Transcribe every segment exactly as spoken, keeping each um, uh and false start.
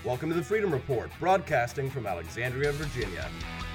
Welcome to the Freedom Report, broadcasting from Alexandria, Virginia.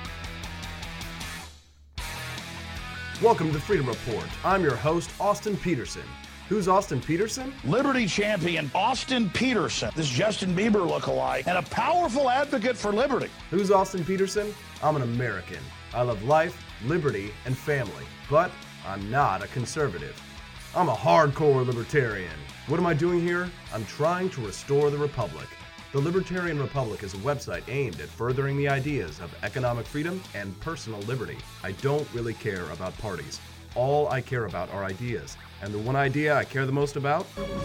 Welcome to the Freedom Report. I'm your host, Austin Peterson. Who's Austin Peterson? Liberty champion Austin Peterson, this Justin Bieber lookalike, and a powerful advocate for liberty. Who's Austin Peterson? I'm an American. I love life, liberty, and family, but I'm not a conservative. I'm a hardcore libertarian. What am I doing here? I'm trying to restore the Republic. The Libertarian Republic is a website aimed at furthering the ideas of economic freedom and personal liberty. I don't really care about parties. All I care about are ideas. And the one idea I care the most about?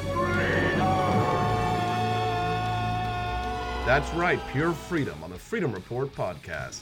That's right, pure freedom on the Freedom Report podcast.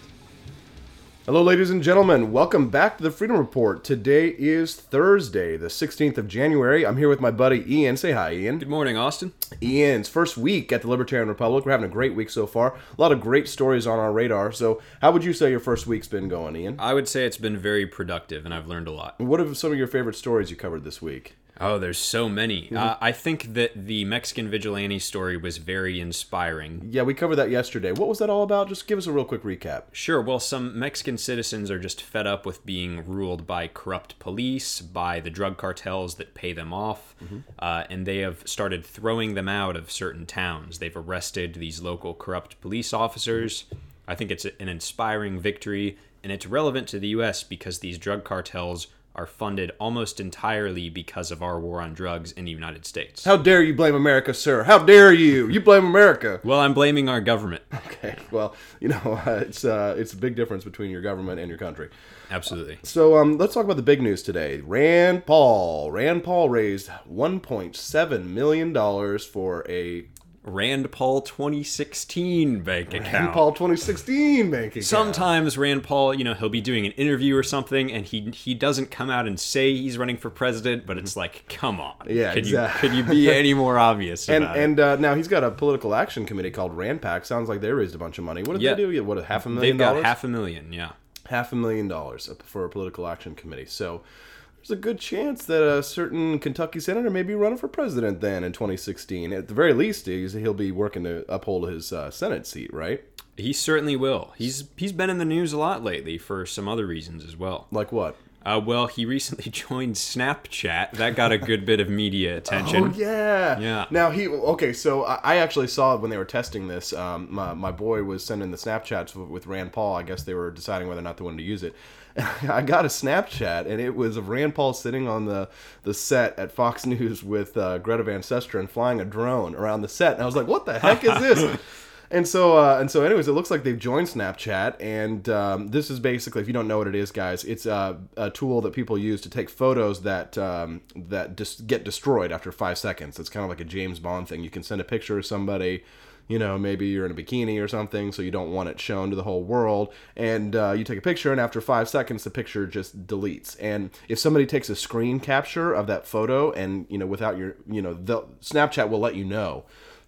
Hello, ladies and gentlemen. Welcome back to the Freedom Report. Today is Thursday, the sixteenth of January. I'm here with my buddy Ian. Say hi, Ian. Good morning, Austin. Ian's first week at the Libertarian Republic. We're having a great week so far. A lot of great stories on our radar. So how would you say your first week's been going, Ian? I would say it's been very productive, and I've learned a lot. What are some of your favorite stories you covered this week? Oh, there's so many. Mm-hmm. Uh, I think that the Mexican vigilante story was very inspiring. Yeah, we covered that yesterday. What was that all about? Just give us a real quick recap. Sure. Well, some Mexican citizens are just fed up with being ruled by corrupt police, by the drug cartels that pay them off, mm-hmm. uh, and they have started throwing them out of certain towns. They've arrested these local corrupt police officers. Mm-hmm. I think it's an inspiring victory, and it's relevant to the U S because these drug cartels are funded almost entirely because of our war on drugs in the United States. How dare you blame America, sir? How dare you? You blame America. Well, I'm blaming our government. Okay, well, you know, uh, it's uh, it's a big difference between your government and your country. Absolutely. So um, let's talk about the big news today. Rand Paul. Rand Paul raised one point seven million dollars for a Rand Paul twenty sixteen bank account. Rand Paul twenty sixteen bank account. Sometimes Rand Paul, you know, he'll be doing an interview or something, and he he doesn't come out and say he's running for president, but it's like, come on. Yeah, could exactly. You, could you be any more obvious and about and it? uh, now he's got a political action committee called Rand PAC. Sounds like they raised a bunch of money. What did yeah. they do? What, a half a million They've got dollars? half a million, yeah. Half a million dollars for a political action committee. So there's a good chance that a certain Kentucky senator may be running for president then in twenty sixteen. At the very least, he's, he'll be working to uphold his uh, Senate seat, right? He certainly will. He's He's been in the news a lot lately for some other reasons as well. Like what? Uh, well, he recently joined Snapchat. That got a good bit of media attention. Oh, yeah. Yeah. Now, he, okay, so I actually saw when they were testing this, um, my, my boy was sending the Snapchats with Rand Paul. I guess they were deciding whether or not they wanted to use it. I got a Snapchat, and it was of Rand Paul sitting on the, the set at Fox News with uh, Greta Van Susteren flying a drone around the set. And I was like, what the heck is this? And so, uh, and so, anyways, it looks like they've joined Snapchat, and um, this is basically, if you don't know what it is, guys, it's a, a tool that people use to take photos that um, that just get destroyed after five seconds. It's kind of like a James Bond thing. You can send a picture of somebody, you know, maybe you're in a bikini or something, so you don't want it shown to the whole world, and uh, you take a picture, and after five seconds, the picture just deletes. And if somebody takes a screen capture of that photo, and you know, without your, you know, the Snapchat will let you know.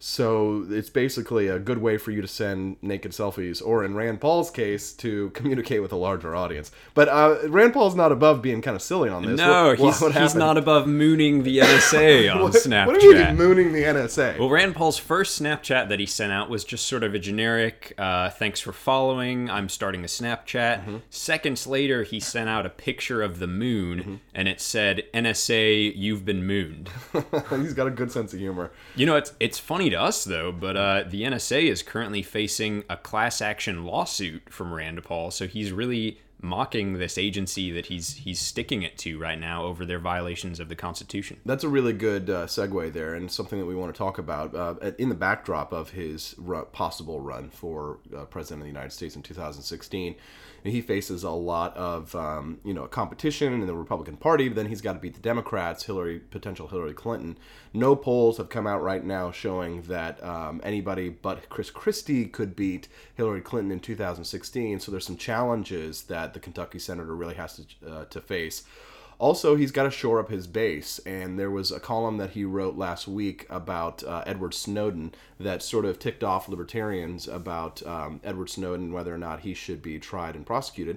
So it's basically a good way for you to send naked selfies, or in Rand Paul's case, to communicate with a larger audience. But uh, Rand Paul's not above being kind of silly on this. No, what, he's, what he's not above mooning the N S A on what, Snapchat. What do you mean mooning the N S A? Well, Rand Paul's first Snapchat that he sent out was just sort of a generic, uh, thanks for following, I'm starting a Snapchat. Mm-hmm. Seconds later, he sent out a picture of the moon, mm-hmm. and it said, N S A, you've been mooned. He's got a good sense of humor. You know, it's it's funny to us, though, but uh, the N S A is currently facing a class action lawsuit from Rand Paul, so he's really mocking this agency that he's he's sticking it to right now over their violations of the Constitution. That's a really good uh, segue there, and something that we want to talk about uh, in the backdrop of his run, possible run for uh, president of the United States in two thousand sixteen. And he faces a lot of um, you know competition in the Republican Party, but then he's got to beat the Democrats, Hillary, potential Hillary Clinton. No polls have come out right now showing that um, anybody but Chris Christie could beat Hillary Clinton in two thousand sixteen. So there's some challenges that the Kentucky senator really has to uh, to face. Also, he's got to shore up his base, and there was a column that he wrote last week about uh, Edward Snowden that sort of ticked off libertarians about um, Edward Snowden, whether or not he should be tried and prosecuted.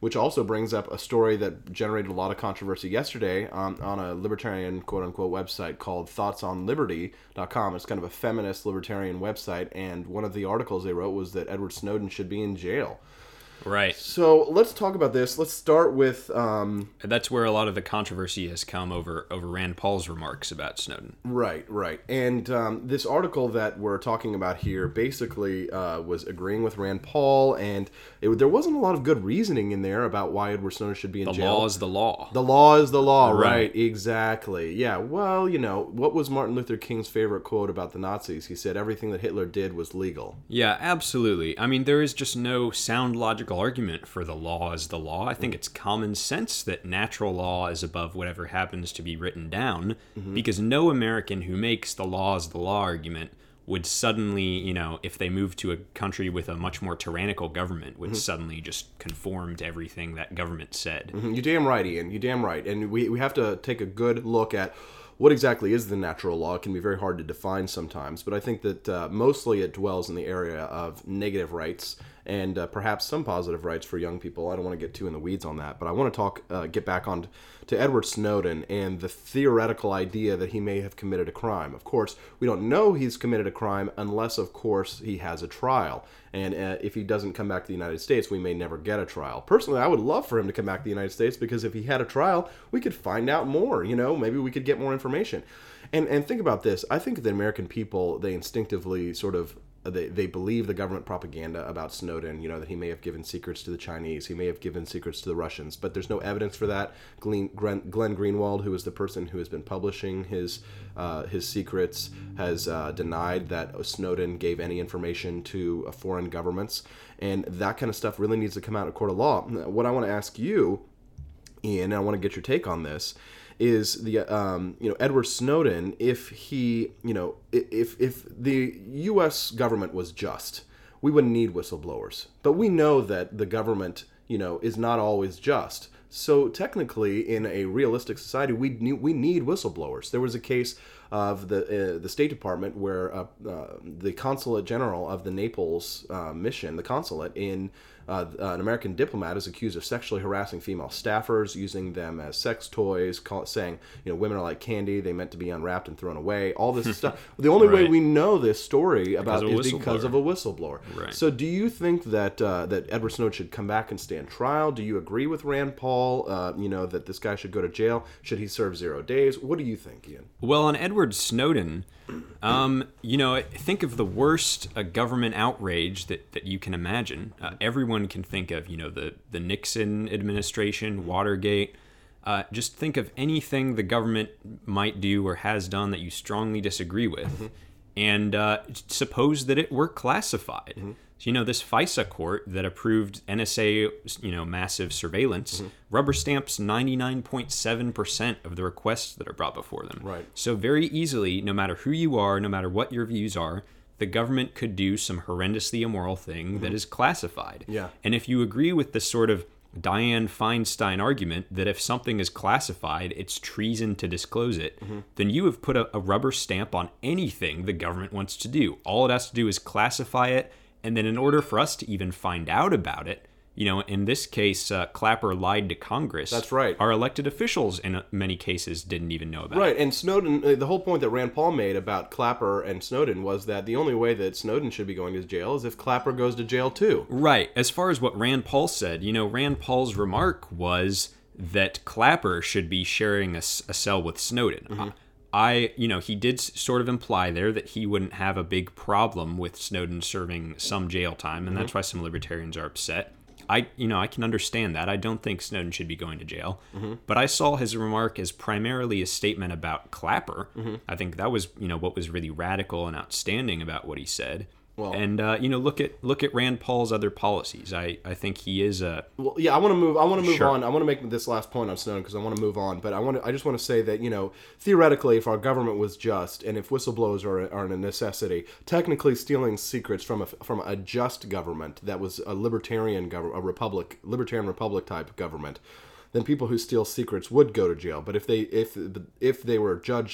which also brings up a story that generated a lot of controversy yesterday on, on a libertarian quote-unquote website called thoughts on liberty dot com. It's kind of a feminist libertarian website, and one of the articles they wrote was that Edward Snowden should be in jail. Right. So let's talk about this. Let's start with... Um, That's where a lot of the controversy has come over, over Rand Paul's remarks about Snowden. Right, right. And um, this article that we're talking about here basically uh, was agreeing with Rand Paul, and it, there wasn't a lot of good reasoning in there about why Edward Snowden should be in The jail. law is the law. The law is the law, right. Right. Exactly. Yeah, well, you know, what was Martin Luther King's favorite quote about the Nazis? He said everything that Hitler did was legal. Yeah, absolutely. I mean, there is just no sound logical argument for the law is the law. I think it's common sense that natural law is above whatever happens to be written down, mm-hmm. because no American who makes the law is the law argument would suddenly, you know, if they moved to a country with a much more tyrannical government, would mm-hmm. suddenly just conform to everything that government said. Mm-hmm. You're damn right, Ian. You're damn right. And we, we have to take a good look at what exactly is the natural law. It can be very hard to define sometimes, but I think that uh, mostly it dwells in the area of negative rights and uh, perhaps some positive rights for young people. I don't want to get too in the weeds on that, but I want to talk, uh, get back on to Edward Snowden and the theoretical idea that he may have committed a crime. Of course, we don't know he's committed a crime unless, of course, he has a trial. And uh, if he doesn't come back to the United States, we may never get a trial. Personally, I would love for him to come back to the United States, because if he had a trial, we could find out more. You know, maybe we could get more information. And and think about this. I think the American people, they instinctively sort of They, they believe the government propaganda about Snowden, you know, that he may have given secrets to the Chinese, he may have given secrets to the Russians, but there's no evidence for that. Glenn, Glenn Greenwald, who is the person who has been publishing his uh, his secrets, has uh, denied that Snowden gave any information to uh, foreign governments, and that kind of stuff really needs to come out in a court of law. What I want to ask you, Ian, and I want to get your take on this, is the um, you know Edward Snowden, if he you know if if the U S government was just, we wouldn't need whistleblowers. But we know that the government you know is not always just. So technically, in a realistic society, we need, we need whistleblowers. There was a case of the uh, the State Department where uh, uh, the consulate general of the Naples uh, mission, the consulate in uh, an American diplomat, is accused of sexually harassing female staffers, using them as sex toys, call, saying you know women are like candy, they meant to be unwrapped and thrown away. All this stuff. The only right. way we know this story about because is because of a whistleblower. Right. So, do you think that uh, that Edward Snowden should come back and stand trial? Do you agree with Rand Paul? Uh, you know that this guy should go to jail. Should he serve zero days? What do you think, Ian? Well, on Edward Snowden, um, you know, think of the worst uh, government outrage that, that you can imagine. Uh, everyone can think of, you know, the, the Nixon administration, Watergate. Uh, just think of anything the government might do or has done that you strongly disagree with. Mm-hmm. And uh, suppose that it were classified. Mm-hmm. So, you know, this FISA court that approved N S A, you know, massive surveillance, mm-hmm. rubber stamps ninety-nine point seven percent of the requests that are brought before them. Right. So very easily, no matter who you are, no matter what your views are, the government could do some horrendously immoral thing mm-hmm. that is classified. Yeah. And if you agree with this sort of Dianne Feinstein argument that if something is classified, it's treason to disclose it, mm-hmm. then you have put a, a rubber stamp on anything the government wants to do. All it has to do is classify it, and then in order for us to even find out about it, you know, in this case, uh, Clapper lied to Congress. That's right. Our elected officials, in many cases, didn't even know about right. it. Right, and Snowden, uh, the whole point that Rand Paul made about Clapper and Snowden was that the only way that Snowden should be going to jail is if Clapper goes to jail too. Right. As far as what Rand Paul said, you know, Rand Paul's remark was that Clapper should be sharing a, a cell with Snowden. Mm-hmm. I, you know, he did sort of imply there that he wouldn't have a big problem with Snowden serving some jail time, and mm-hmm. that's why some libertarians are upset. I, you know, I can understand that. I don't think Snowden should be going to jail. Mm-hmm. But I saw his remark as primarily a statement about Clapper. Mm-hmm. I think that was, you know, what was really radical and outstanding about what he said. Well, and uh, you know, look at look at Rand Paul's other policies. I, I think he is a. Well, yeah, I want to move. I want to move sure. on. I want to make this last point on Snowden because I want to move on. But I want to. I just want to say that you know, theoretically, if our government was just and if whistleblowers are are a necessity, technically stealing secrets from a from a just government that was a libertarian government, a republic, libertarian republic type government, then people who steal secrets would go to jail. But if they if if they were judged.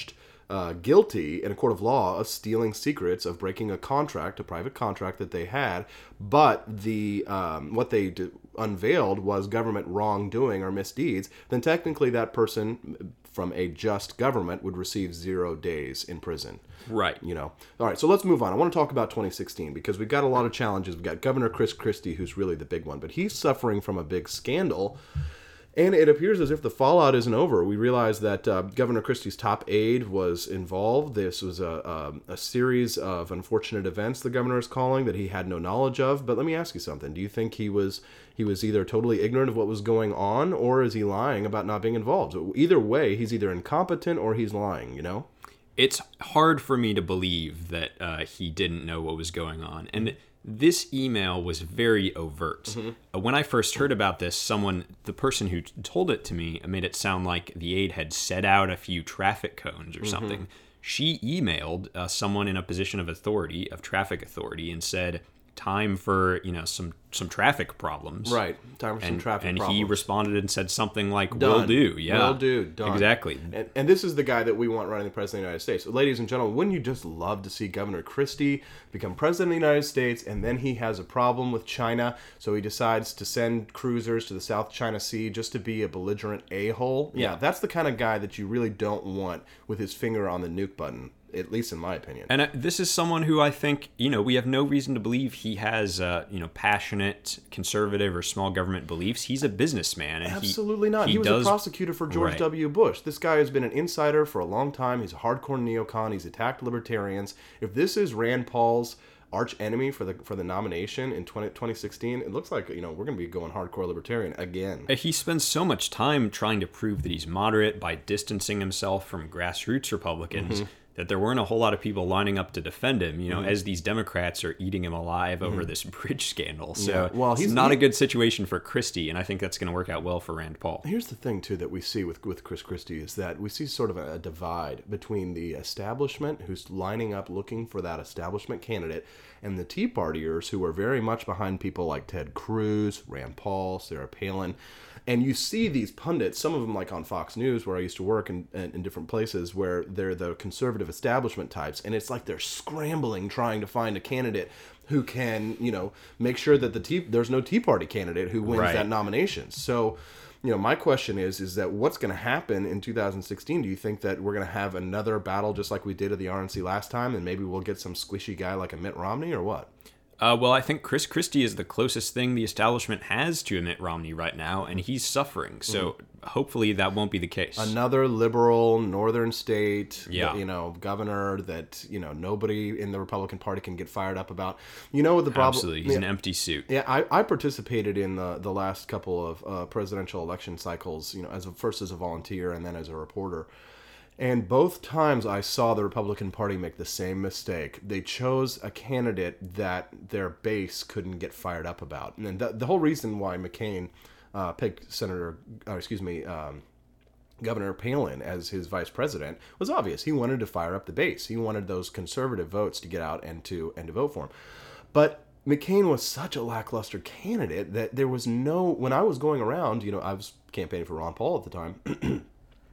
uh, guilty in a court of law of stealing secrets, of breaking a contract, a private contract that they had, but the um, what they d- unveiled was government wrongdoing or misdeeds, then technically that person from a just government would receive zero days in prison. Right. You know. All right, so let's move on. I want to talk about twenty sixteen because we've got a lot of challenges. We've got Governor Chris Christie, who's really the big one, but he's suffering from a big scandal. And it appears as if the fallout isn't over. We realize that uh, Governor Christie's top aide was involved. This was a, a, a series of unfortunate events the governor is calling that he had no knowledge of. But let me ask you something. Do you think he was he was either totally ignorant of what was going on, or is he lying about not being involved? So either way, he's either incompetent or he's lying, you know? It's hard for me to believe that uh, he didn't know what was going on. And this email was very overt. Mm-hmm. Uh, when I first heard about this, someone, the person who told it to me, made it sound like the aide had set out a few traffic cones or mm-hmm. something. She emailed uh, someone in a position of authority, of traffic authority, and said, time for, you know, some some traffic problems. Right. Time for and, some traffic and problems. And he responded and said something like, done. will do. Yeah. Will do. Done. Exactly. And, and this is the guy that we want running the president of the United States. So, ladies and gentlemen, wouldn't you just love to see Governor Christie become president of the United States, and then he has a problem with China, so he decides to send cruisers to the South China Sea just to be a belligerent a-hole? Yeah, that's the kind of guy that you really don't want with his finger on the nuke button. At least in my opinion. And uh, this is someone who I think, you know, we have no reason to believe he has, uh, you know, passionate conservative or small government beliefs. He's a businessman. And Absolutely he, not. He, he was does, a prosecutor for George right. W. Bush. This guy has been an insider for a long time. He's a hardcore neocon. He's attacked libertarians. If this is Rand Paul's arch enemy for the for the nomination in twenty sixteen, it looks like, you know, we're going to be going hardcore libertarian again. He spends so much time trying to prove that he's moderate by distancing himself from grassroots Republicans. Mm-hmm. That there weren't a whole lot of people lining up to defend him, you know, mm-hmm. as these Democrats are eating him alive mm-hmm. over this bridge scandal. So yeah. well, he's not he, a good situation for Christie, and I think that's going to work out well for Rand Paul. Here's the thing, too, that we see with, with Chris Christie is that we see sort of a, a divide between the establishment who's lining up looking for that establishment candidate and the Tea Partiers who are very much behind people like Ted Cruz, Rand Paul, Sarah Palin. And you see these pundits, some of them like on Fox News, where I used to work in, in, in different places, where they're the conservative establishment types. And it's like they're scrambling, trying to find a candidate who can, you know, make sure that the tea, there's no Tea Party candidate who wins right. that nomination. So, you know, my question is, is that what's going to happen in two thousand sixteen? Do you think that we're going to have another battle just like we did at the R N C last time, and maybe we'll get some squishy guy like a Mitt Romney, or what? Uh, well, I think Chris Christie is the closest thing the establishment has to Mitt Romney right now, and he's suffering. So mm-hmm. hopefully that won't be the case. Another liberal northern state, yeah. you know, governor that, you know, nobody in the Republican Party can get fired up about. You know what the problem? Absolutely, he's yeah, an empty suit. Yeah, I, I participated in the the last couple of uh, presidential election cycles. You know, as a, first as a volunteer and then as a reporter. And both times I saw the Republican Party make the same mistake. They chose a candidate that their base couldn't get fired up about. And the, the whole reason why McCain uh, picked Senator, or excuse me, um, Governor Palin as his vice president was obvious. He wanted to fire up the base. He wanted those conservative votes to get out and to and to vote for him. But McCain was such a lackluster candidate that there was no, when I was going around, you know, I was campaigning for Ron Paul at the time,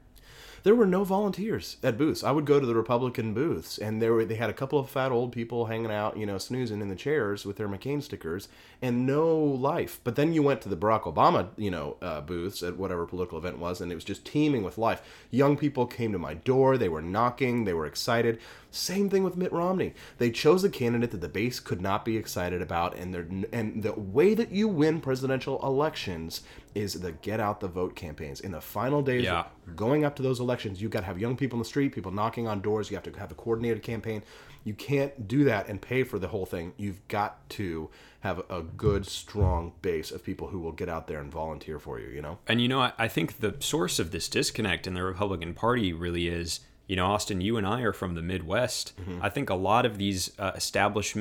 there were no volunteers at booths. I would go to the Republican booths, and there were, they had a couple of fat old people hanging out, you know, snoozing in the chairs with their McCain stickers, and no life. But then you went to the Barack Obama, you know, uh, booths at whatever political event it was, and it was just teeming with life. Young people came to my door. They were knocking. They were excited. Same thing with Mitt Romney. They chose a candidate that the base could not be excited about, and and the way that you win presidential elections is the get out the vote campaigns. In the final days yeah. of going up to those elections, you've got to have young people in the street, people knocking on doors. You have to have a coordinated campaign. You can't do that and pay for the whole thing. You've got to have a good, strong base of people who will get out there and volunteer for you, you know? And, you know, I, I think the source of this disconnect in the Republican Party really is, you know, Austin, you and I are from the Midwest. Mm-hmm. I think a lot of these uh, establishment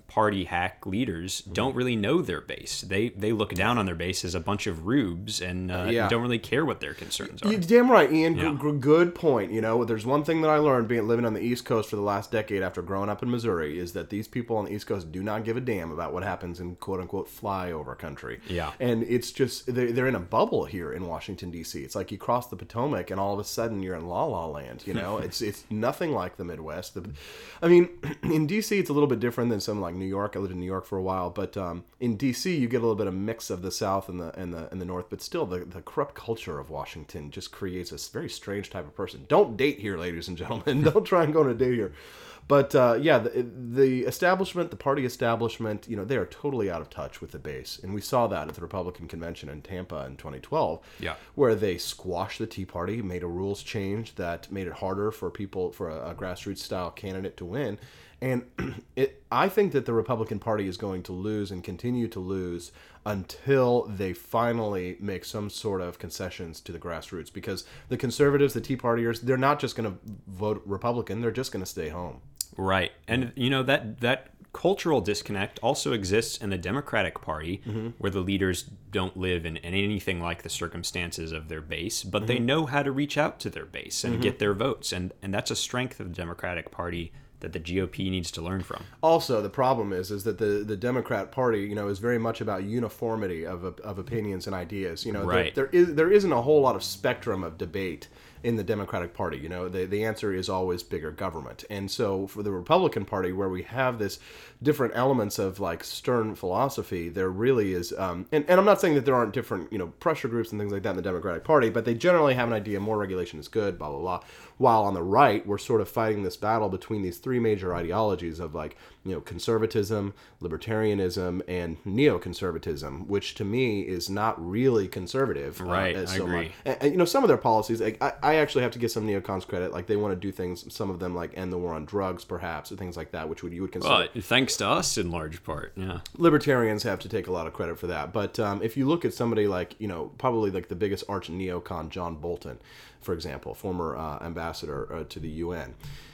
party hack leaders don't really know their base. They they look down on their base as a bunch of rubes and uh, Yeah. don't really care what their concerns are. You're damn right, Ian. Yeah. G- g- good point. You know, there's one thing that I learned being living on the East Coast for the last decade after growing up in Missouri is that these people on the East Coast do not give a damn about what happens in quote unquote flyover country. Yeah. And it's just they're, they're in a bubble here in Washington D C. It's like you cross the Potomac and all of a sudden you're in La La Land. You know, it's it's nothing like the Midwest. The, I mean, in D C it's a little bit different than some like New York. I lived in New York for a while, but um, in D C you get a little bit of mix of the South and the and the and the North, but still the the corrupt culture of Washington just creates a very strange type of person. Don't date here, ladies and gentlemen. Don't try and go on a date here. But uh, yeah, the, the establishment, the party establishment, you know, they are totally out of touch with the base, and we saw that at the Republican convention in Tampa in twenty twelve, Yeah. where they squashed the Tea Party, made a rules change that made it harder for people for a, a grassroots style candidate to win. And it, I think that the Republican Party is going to lose and continue to lose until they finally make some sort of concessions to the grassroots. Because the conservatives, the Tea Partiers, they're not just going to vote Republican; they're just going to stay home. Right. And, you know, that that cultural disconnect also exists in the Democratic Party, Mm-hmm. where the leaders don't live in, in anything like the circumstances of their base, but Mm-hmm. they know how to reach out to their base and get their votes. And, and that's a strength of the Democratic Party that the G O P needs to learn from. Also, the problem is is that the, the Democrat Party, you know, is very much about uniformity of of opinions and ideas. You know, Right. there, there is there isn't a whole lot of spectrum of debate in the Democratic Party. You know, the the answer is always bigger government. And so for the Republican Party, where we have this different elements of like stern philosophy, there really is. Um, and, and I'm not saying that there aren't different, you know, pressure groups and things like that in the Democratic Party, but they generally have an idea more regulation is good, blah blah blah. While on the right, we're sort of fighting this battle between these three major ideologies of like, you know, conservatism, libertarianism, and neoconservatism, which to me is not really conservative. Right, uh, as I so agree. much. And, and, you know, some of their policies, like, I, I actually have to give some neocons credit. Like, they want to do things, some of them, like end the war on drugs, perhaps, or things like that, which would you would consider. Well, thanks to us in large part, yeah. Libertarians have to take a lot of credit for that. But um, if you look at somebody like, you know, probably like the biggest arch neocon, John Bolton, for example, former uh, ambassador uh, to the U N,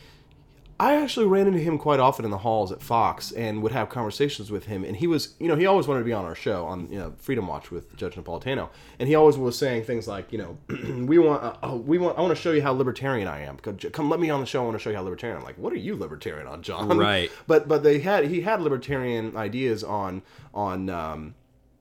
I actually ran into him quite often in the halls at Fox and would have conversations with him. And he was, you know, he always wanted to be on our show on, you know, Freedom Watch with Judge Napolitano. And he always was saying things like, you know, we want, uh, oh, we want, I want to show you how libertarian I am. Come, come, let me on the show. I want to show you how libertarian. I'm like, what are you libertarian on, John? Right. But but they had, he had libertarian ideas on on. Um,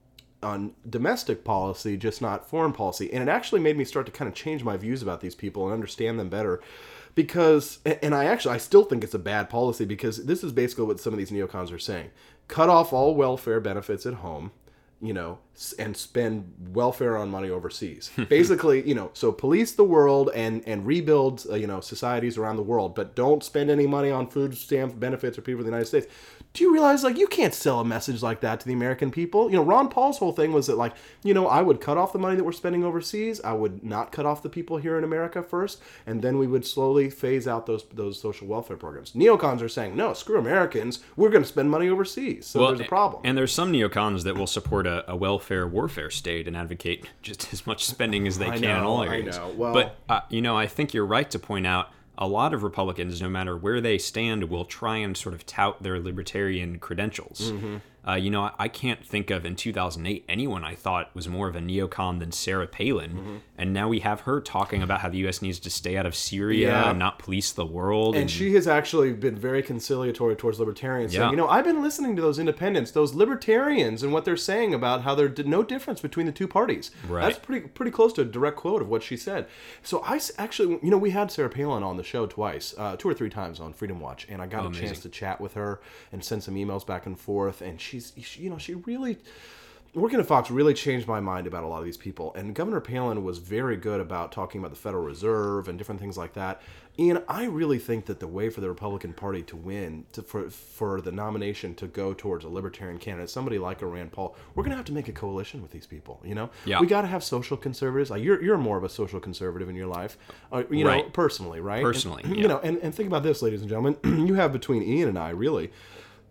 on domestic policy, just not foreign policy. And it actually made me start to kind of change my views about these people and understand them better. Because, and I actually, I still think it's a bad policy because this is basically what some of these neocons are saying. Cut off all welfare benefits at home, you know, and spend welfare on money overseas. Basically, you know, so police the world and, and rebuild, uh, you know, societies around the world, but don't spend any money on food stamp benefits or people in the United States. Do you realize, like, you can't sell a message like that to the American people? You know, Ron Paul's whole thing was that, like, you know, I would cut off the money that we're spending overseas. I would not cut off the people here in America first, and then we would slowly phase out those those social welfare programs. Neocons are saying, no, screw Americans. We're going to spend money overseas. So there's a problem. And there's some neocons that will support a, a welfare warfare state and advocate just as much spending as they I can in know, all I areas. know. Well- but, uh, you know, I think you're right to point out a lot of Republicans, no matter where they stand, will try and sort of tout their libertarian credentials. Mm-hmm. Uh, you know, I can't think of in two thousand eight anyone I thought was more of a neocon than Sarah Palin. Mm-hmm. And now we have her talking about how the U S needs to stay out of Syria Yeah. and not police the world. And she has actually been very conciliatory towards libertarians. Yeah. Saying, you know, I've been listening to those independents, those libertarians, and what they're saying about how there's no difference between the two parties. Right. That's pretty pretty close to a direct quote of what she said. So I s- actually, you know, we had Sarah Palin on the show twice, uh, two or three times on Freedom Watch, and I got Oh, a amazing. chance to chat with her and send some emails back and forth. And she's, she, you know, she really... Working at Fox really changed my mind about a lot of these people. And Governor Palin was very good about talking about the Federal Reserve and different things like that. And I really think that the way for the Republican Party to win, to, for for the nomination to go towards a libertarian candidate, somebody like a Rand Paul, we're going to have to make a coalition with these people, you know? Yeah. We got to have social conservatives. Like you're you're more of a social conservative in your life, uh, you know, Right. personally, right? Personally, And, yeah. You know, and, and think about this, ladies and gentlemen. You have between Ian and I, really,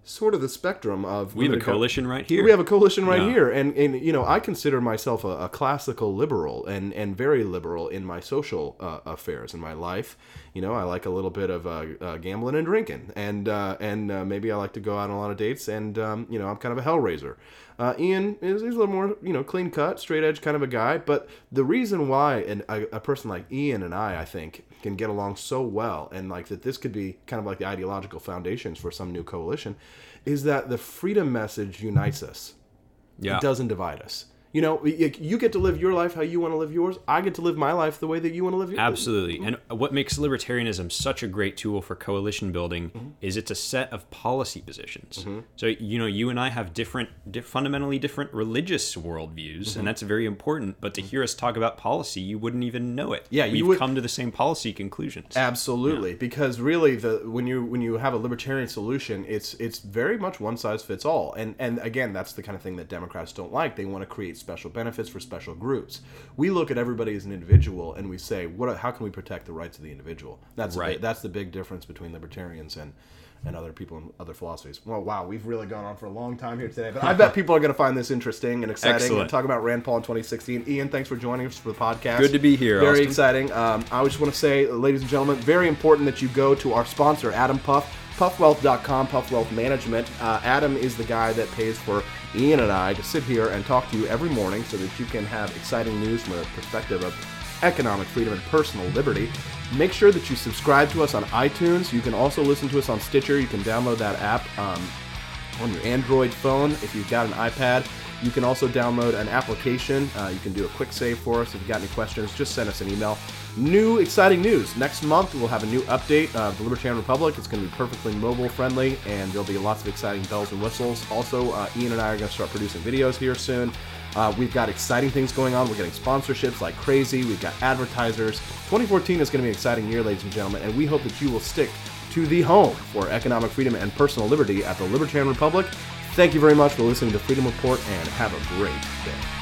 sort of the spectrum of... We have a coalition right here. We have a coalition right Yeah. here. And, and, you know, I consider myself a, a classical liberal and, and very liberal in my social uh, affairs in my life. You know, I like a little bit of uh, uh, gambling and drinking. And uh, and uh, maybe I like to go out on a lot of dates. And, um, you know, I'm kind of a hellraiser. Uh, Ian is he's a little more, you know, clean cut, straight edge kind of a guy. But the reason why an, a, a person like Ian and I, I think, can get along so well, and like that this could be kind of like the ideological foundations for some new coalition, is that the freedom message unites us. Yeah. It doesn't divide us. You know, you get to live your life how you want to live yours. I get to live my life the way that you want to live yours. Absolutely. And what makes libertarianism such a great tool for coalition building mm-hmm. is it's a set of policy positions. Mm-hmm. So, you know, you and I have different, di- fundamentally different religious worldviews, mm-hmm. and that's very important. But to hear us talk about policy, you wouldn't even know it. Yeah, you We've would... come to the same policy conclusions. Absolutely, yeah. Because really, the when you when you have a libertarian solution, it's it's very much one size fits all. And and again, that's the kind of thing that Democrats don't like. They want to create special benefits for special groups. We look at everybody as an individual and we say, what? How can we protect the rights of the individual? That's right. the, that's the big difference between libertarians and and other people in other philosophies. Well, wow, we've really gone on for a long time here today, but I bet people are going to find this interesting and exciting. Excellent. And talk about Rand Paul in twenty sixteen. Ian, thanks for joining us for the podcast. Good to be here, Very Austin. exciting. Um, I just want to say, ladies and gentlemen, very important that you go to our sponsor, Adam Puff. puff wealth dot com, Puff Wealth Management. Uh, Adam is the guy that pays for Ian and I to sit here and talk to you every morning so that you can have exciting news from a perspective of economic freedom and personal liberty. Make sure that you subscribe to us on iTunes. You can also listen to us on Stitcher. You can download that app um, on your Android phone. If you've got an iPad, you can also download an application. Uh, you can do a quick save for us. If you've got any questions, just send us an email. New exciting news. Next month, we'll have a new update of the Libertarian Republic. It's going to be perfectly mobile friendly, and there'll be lots of exciting bells and whistles. Also, uh, Ian and I are going to start producing videos here soon. Uh, we've got exciting things going on. We're getting sponsorships like crazy. We've got advertisers. twenty fourteen is going to be an exciting year, ladies and gentlemen, and we hope that you will stick to the home for economic freedom and personal liberty at the Libertarian Republic. Thank you very much for listening to Freedom Report, and have a great day.